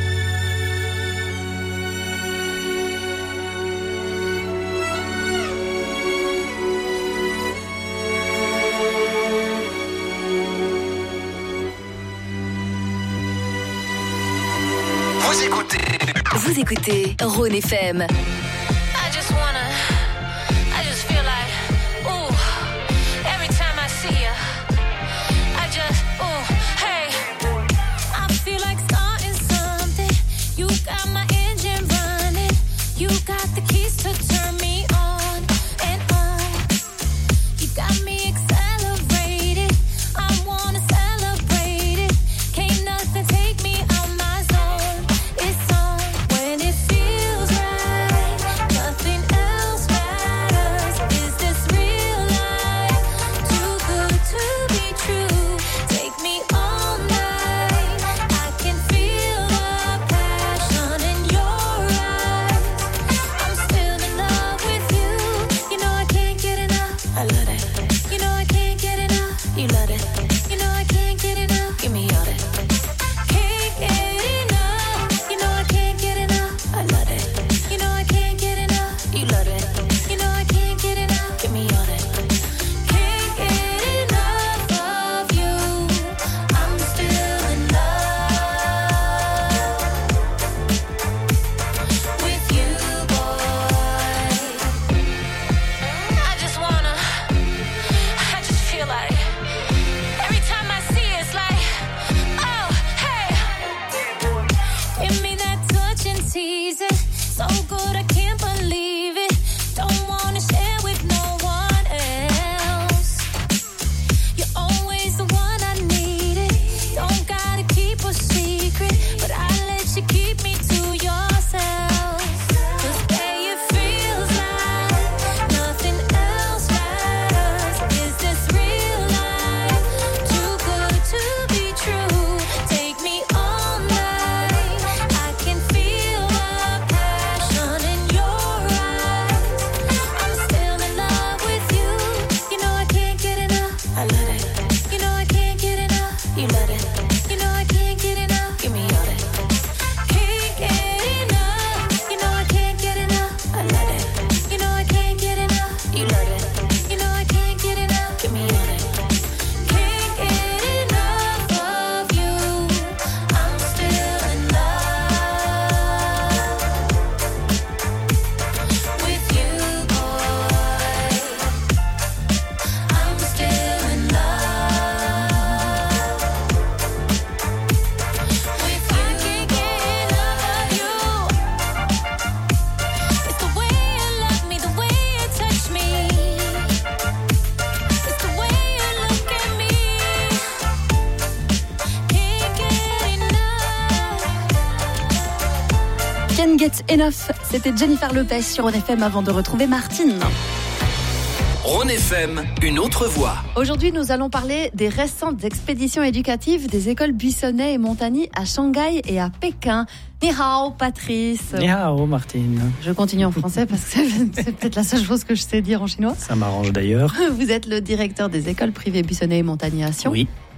Vous écoutez. Vous écoutez Rhône F M. I just wanna, I just feel like, ooh, every time I see you, I just, ooh, hey, I feel like starting something. You got my engine running, you got the keys to turn me on and on. You got me accelerated, I wanna celebrate it. Can't nothing take me out my zone. It's on when it feels right. Nothing else matters. Is this real life? Too good to be true. Take me all night. I can feel the passion in your eyes. I'm still in love with you. You know I can't get enough. I love it. You know I can't get enough. You love it. You know I can't get enough. Give me all that. Can't get enough. You know I can't get enough. I love it. You know I can't get enough. You love it. You know I can't get enough. Give me all that. Can't get enough of you. I'm still in love with you, boy. I just wanna, I just feel like every time I see it, it's like, oh, hey, give me that touch and tease it. So good, I can't believe it. Don't wanna share with no one else. You're always the one I needed. Don't gotta keep a secret, but I let you keep me to yourself. 'Cause babe, it feels like nothing else matters. Is this real life? Too good to be true. Take me all night. I can feel the passion in your eyes. I'm still in love with you. You know I can't get enough. I love it. You know I can't get enough. You love it. You know I can't get enough. Give me all that. Can't get enough. You know I can't get enough. I love it. You know I can't get enough. You love it. You know I can't get enough. Give me all that. Can't get enough of you. I'm still in love with you, boy. I'm still in love with you. I can't get enough of you. It's the way you love me, the way you touch me. It's the way you look at me. Can't get enough. Can't Get Enough, c'était Jennifer Lopez sur Rhône F M avant de retrouver Martine. Rhône F M, une autre voix. Aujourd'hui, nous allons parler des récentes expéditions éducatives des écoles Buissonnet et Montagny à Shanghai et à Pékin. Ni hao, Patrice. Ni hao, Martine. Je continue en français parce que c'est c'est peut-être la seule chose que je sais dire en chinois. Ça m'arrange d'ailleurs. Vous êtes le directeur des écoles privées Buissonnet et Montagny à Sion. Oui.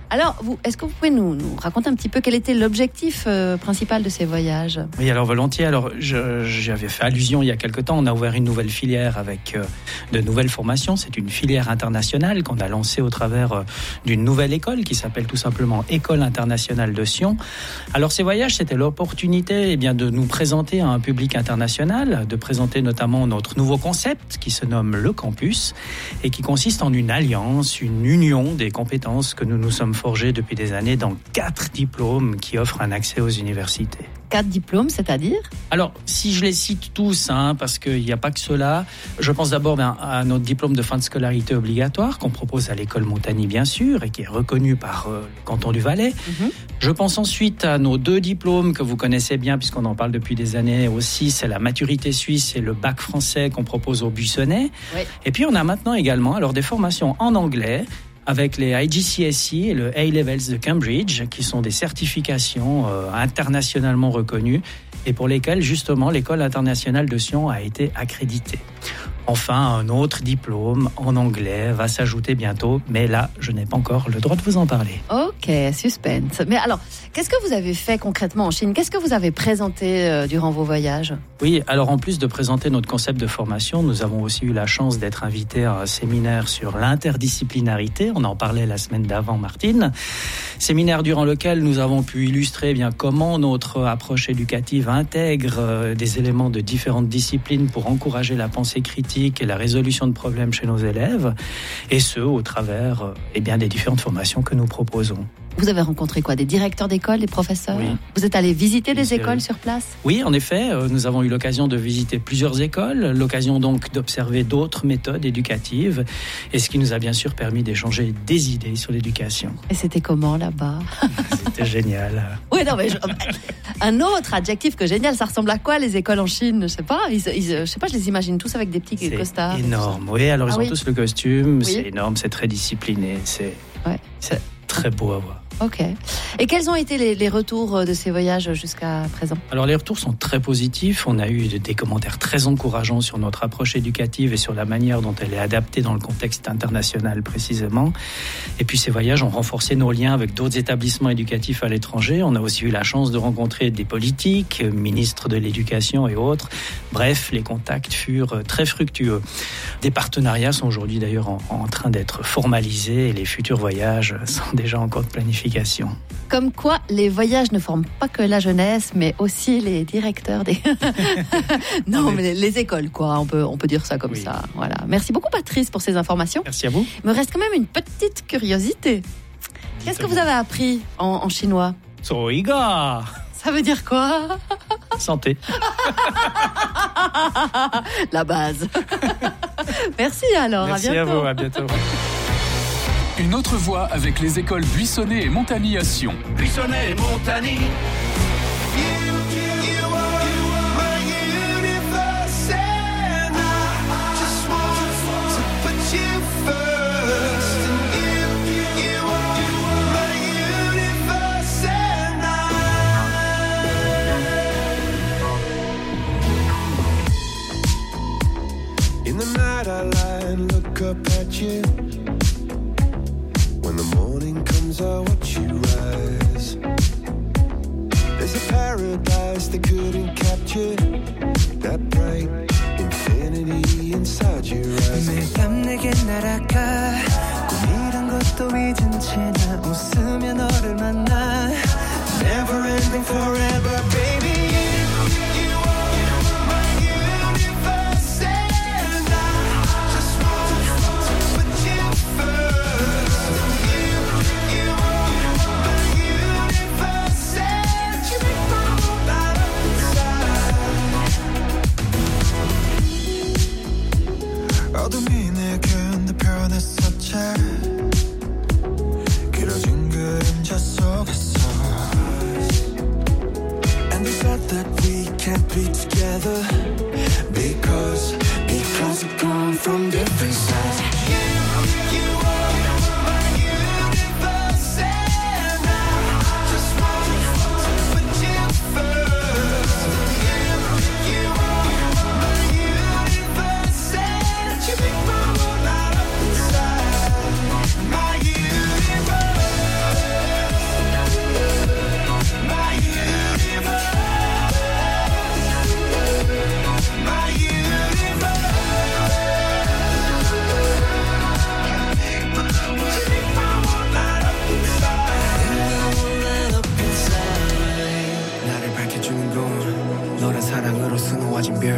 Alors, vous, est-ce que vous pouvez nous, nous raconter un petit peu quel était l'objectif euh, principal de ces voyages ? Oui, alors volontiers. Alors, je, j'avais fait allusion il y a quelque temps. On a ouvert une nouvelle filière avec euh, de nouvelles formations. C'est une filière internationale qu'on a lancée au travers euh, d'une nouvelle école qui s'appelle tout simplement École internationale de Sion. Alors, ces voyages, c'était l'opportunité eh bien, de nous présenter à un public international, de présenter notamment notre nouveau concept qui se nomme le campus et qui consiste en une alliance, une union des compétences que nous nous sommes forgés depuis des années dans quatre diplômes qui offrent un accès aux universités. Quatre diplômes, c'est-à-dire ? Alors, si je les cite tous, hein, parce qu'il n'y a pas que cela, je pense d'abord bien, à notre diplôme de fin de scolarité obligatoire qu'on propose à l'école Montagny, bien sûr, et qui est reconnu par euh, le canton du Valais. Mm-hmm. Je pense ensuite à nos deux diplômes que vous connaissez bien, puisqu'on en parle depuis des années aussi, c'est la maturité suisse et le bac français qu'on propose au Buissonnet. Oui. Et puis, on a maintenant également alors, des formations en anglais, avec les I G C S E et le A-Levels de Cambridge, qui sont des certifications euh, internationalement reconnues et pour lesquelles, justement, l'École internationale de Sion a été accréditée. Enfin, un autre diplôme en anglais va s'ajouter bientôt, mais là, je n'ai pas encore le droit de vous en parler. Ok, suspense. Mais alors, qu'est-ce que vous avez fait concrètement en Chine ? Qu'est-ce que vous avez présenté euh, durant vos voyages ? Oui, alors en plus de présenter notre concept de formation, nous avons aussi eu la chance d'être invités à un séminaire sur l'interdisciplinarité. On en parlait la semaine d'avant, Martine. Séminaire durant lequel nous avons pu illustrer eh bien comment notre approche éducative intègre euh, des éléments de différentes disciplines pour encourager la pensée critique et la résolution de problèmes chez nos élèves, et ce, au travers eh bien, des différentes formations que nous proposons. Vous avez rencontré quoi ? Des directeurs d'école, des professeurs ? Oui. Vous êtes allé visiter des C'est écoles vrai. sur place ? Oui, en effet, euh, nous avons eu l'occasion de visiter plusieurs écoles, l'occasion donc d'observer d'autres méthodes éducatives, et ce qui nous a bien sûr permis d'échanger des idées sur l'éducation. Et c'était comment là-bas ? C'était génial. Oui, non, mais je... un autre adjectif que génial, ça ressemble à quoi les écoles en Chine ? Je sais pas, ils, ils, je sais pas, je les imagine tous avec des petits c'est costards. Énorme, oui. Alors ils ah, ont oui. tous le costume, oui. c'est énorme, c'est très discipliné, c'est, ouais. c'est très beau à voir. Ok. Et quels ont été les, les retours de ces voyages jusqu'à présent ? Alors les retours sont très positifs. On a eu des commentaires très encourageants sur notre approche éducative et sur la manière dont elle est adaptée dans le contexte international précisément. Et puis ces voyages ont renforcé nos liens avec d'autres établissements éducatifs à l'étranger. On a aussi eu la chance de rencontrer des politiques, ministres de l'éducation et autres. Bref, les contacts furent très fructueux. Des partenariats sont aujourd'hui d'ailleurs en, en train d'être formalisés et les futurs voyages sont déjà en cours de planification. Comme quoi, les voyages ne forment pas que la jeunesse, mais aussi les directeurs des... non, mais les écoles, quoi. On peut, on peut dire ça comme oui. ça. Voilà. Merci beaucoup, Patrice, pour ces informations. Merci à vous. Il me reste quand même une petite curiosité. Qu'est-ce que vous avez appris en, en chinois ? Soiga. Ça veut dire quoi ? Santé. La base. Merci alors, Merci à bientôt. Merci à vous, à bientôt. Une autre voie avec les écoles Buissonnet et Montagny à Sion. Buissonnet et Montagny. In the night I lie and look up at you. When the morning comes I watch you rise. There's a paradise they couldn't capture. That bright infinity inside your eyes. 매일 밤 내게 날아가 꿈이란 것도 잊은 채 나 웃으며 너를 만나. Never ending forever baby. 어둠이 내겐 내 변했었지 길어진 그림자 속에서 And they said that we can't be together Because, because we've come from different sides You, you are my universe And I just want to put you first You, you are my universe And you make my world light up inside My universe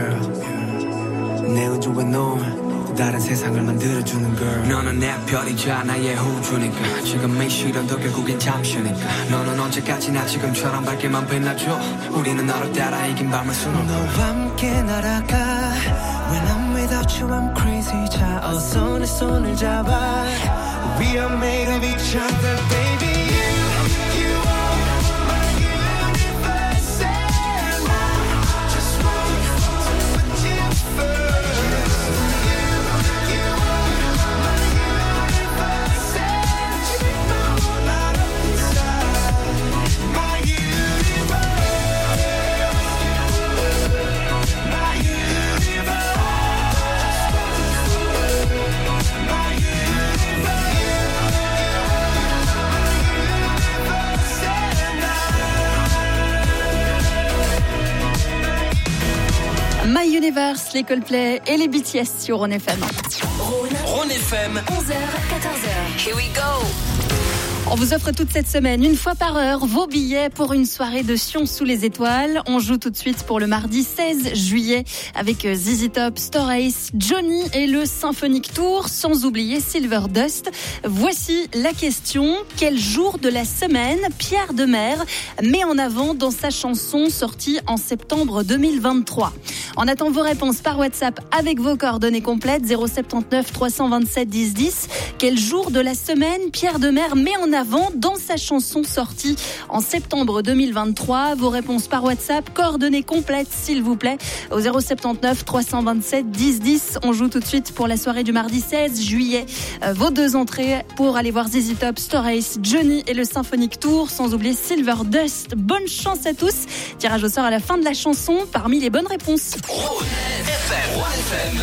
girl. 내 우주에 넌 다른 세상을 만들어주는 girl. 너는 내 별이자 나의 우주니까 지금의 시련도 결국엔 잠시니까 너는 언제까지나 지금처럼 밝게만 빛나줘. 우리는 너를 따라 이긴 밤을 수놓고 너와 함께 날아가. When I'm without you I'm crazy. 자 어서 내 손을 잡아. We are made of each other baby. My Universe, les Coldplay et les B T S sur Rhône F M. Rhône F M. onze heures, quatorze heures. Here we go. On vous offre toute cette semaine, une fois par heure, vos billets pour une soirée de Sion sous les étoiles. On joue tout de suite pour le mardi seize juillet avec Z Z Top, Storace, Johnny et le Symphonic Tour, sans oublier Silver Dust. Voici la question. Quel jour de la semaine Pierre Demers met en avant dans sa chanson sortie en septembre deux mille vingt-trois? On attend vos réponses par WhatsApp avec vos coordonnées complètes zéro sept neuf trois cent vingt-sept dix dix. Quel jour de la semaine Pierre Demers met en avant avant dans sa chanson sortie en septembre deux mille vingt-trois. Vos réponses par WhatsApp, coordonnées complètes s'il vous plaît, au zéro sept neuf trois cent vingt-sept dix dix. On joue tout de suite pour la soirée du mardi seize juillet. Euh, vos deux entrées pour aller voir Z Z Top, Storace, Johnny et le Symphonic Tour, sans oublier Silver Dust. Bonne chance à tous. Tirage au sort à la fin de la chanson parmi les bonnes réponses. Rhône F M. Rhône F M.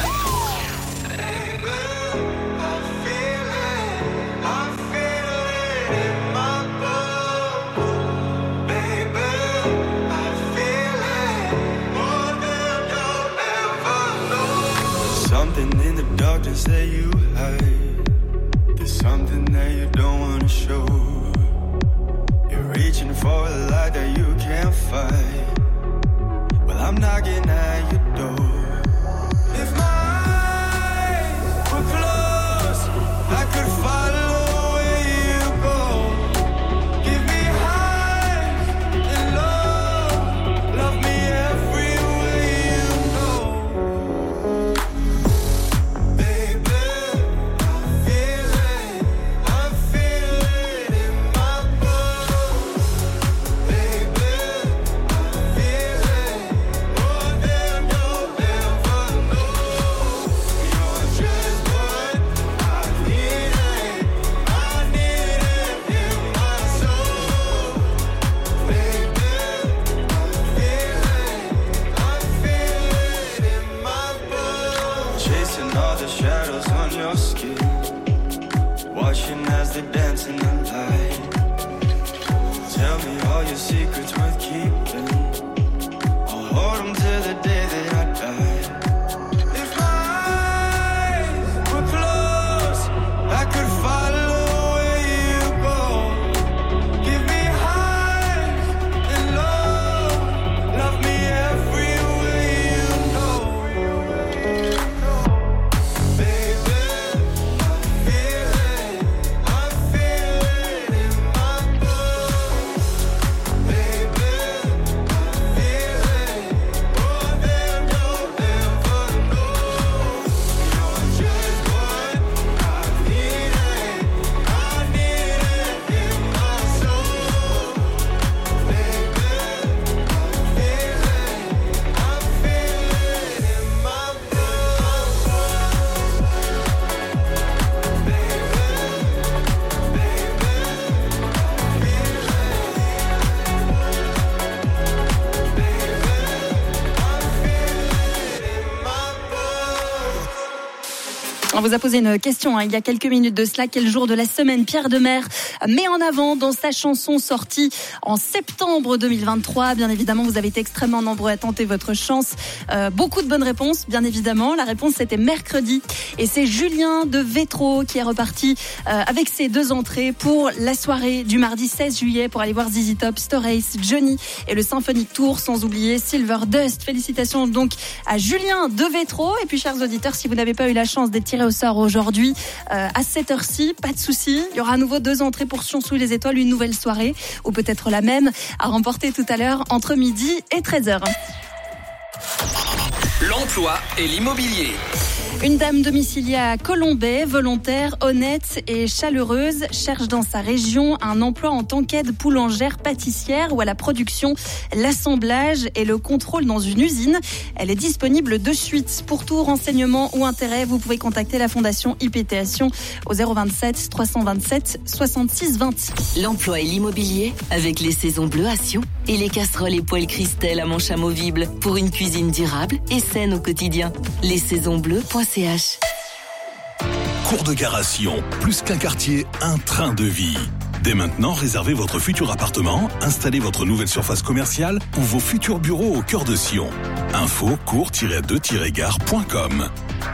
Something in the darkness that you hide. There's something that you don't wanna show. You're reaching for a light that you can't fight. Well, I'm knocking at your door. If my eyes were closed, I could follow where you go. Give me highs and lows. Love me everywhere you go. Watching as they dance in the light. Tell me all your secrets worth keeping. I'll hold them till the day that I die. If my eyes were closed, I could follow where you go. Give me highs and lows. Love me everywhere you go. Baby, On vous a posé une question hein, il y a quelques minutes de cela. Quel jour de la semaine Pierre Demers met en avant dans sa chanson sortie en septembre deux mille vingt-trois? Bien évidemment, vous avez été extrêmement nombreux à tenter votre chance. Euh, beaucoup de bonnes réponses, bien évidemment. La réponse, c'était mercredi. Et c'est Julien de Vétro qui est reparti euh, avec ses deux entrées pour la soirée du mardi seize juillet pour aller voir Z Z Top, Storace, Johnny et le Symphonic Tour, sans oublier Silver Dust. Félicitations donc à Julien de Vétro. Et puis, chers auditeurs, si vous n'avez pas eu la chance d'être tiré au sort aujourd'hui euh, à cette heure-ci, pas de souci, il y aura à nouveau deux entrées pour Sion sous les étoiles, une nouvelle soirée ou peut-être la même à remporter tout à l'heure entre midi et treize heures. L'emploi et l'immobilier. Une dame domiciliée à Colombey, volontaire, honnête et chaleureuse, cherche dans sa région un emploi en tant qu'aide boulangère, pâtissière ou à la production, l'assemblage et le contrôle dans une usine. Elle est disponible de suite. Pour tout renseignement ou intérêt, vous pouvez contacter la Fondation I P T Ation au zéro vingt-sept trois cent vingt-sept soixante-six vingt. L'emploi et l'immobilier avec les saisons bleues à Sion et les casseroles et poêles Christelle à manche amovible pour une cuisine durable et saine au quotidien. Les saisons bleues point c h. Cours de gare à Sion, plus qu'un quartier, un train de vie. Dès maintenant, réservez votre futur appartement, installez votre nouvelle surface commerciale ou vos futurs bureaux au cœur de Sion. Info cours tiret deux tiret gare point com.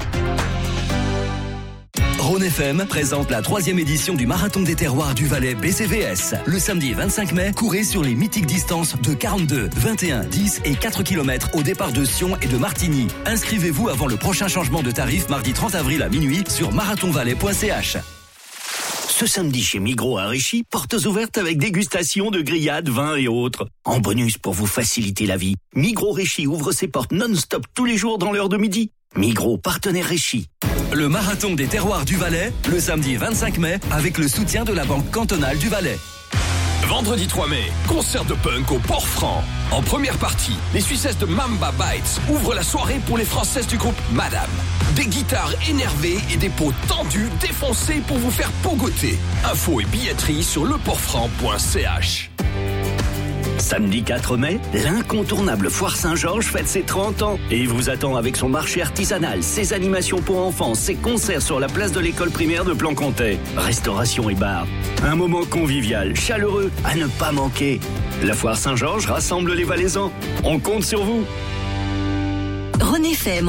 Rhône F M présente la troisième édition du Marathon des Terroirs du Valais B C V S. Le samedi vingt-cinq mai, courez sur les mythiques distances de quarante-deux, vingt et un, dix et quatre kilomètres au départ de Sion et de Martigny. Inscrivez-vous avant le prochain changement de tarif mardi trente avril à minuit sur marathon valais point c h. Ce samedi chez Migros à Réchy, portes ouvertes avec dégustation de grillades, vins et autres. En bonus pour vous faciliter la vie, Migros Réchy ouvre ses portes non-stop tous les jours dans l'heure de midi. Migros, partenaire Réchy. Le Marathon des Terroirs du Valais, le samedi vingt-cinq mai, avec le soutien de la Banque cantonale du Valais. Vendredi trois mai, concert de punk au Port-Franc. En première partie, les Suissesses de Mamba Bites ouvrent la soirée pour les Françaises du groupe Madame. Des guitares énervées et des peaux tendues défoncées pour vous faire pogoter. Infos et billetterie sur le port franc point c h. Samedi quatre mai, l'incontournable Foire Saint-Georges fête ses trente ans et vous attend avec son marché artisanal, ses animations pour enfants, ses concerts sur la place de l'école primaire de Plancontais, restauration et bar. Un moment convivial, chaleureux, à ne pas manquer. La Foire Saint-Georges rassemble les Valaisans. On compte sur vous. Rhône F M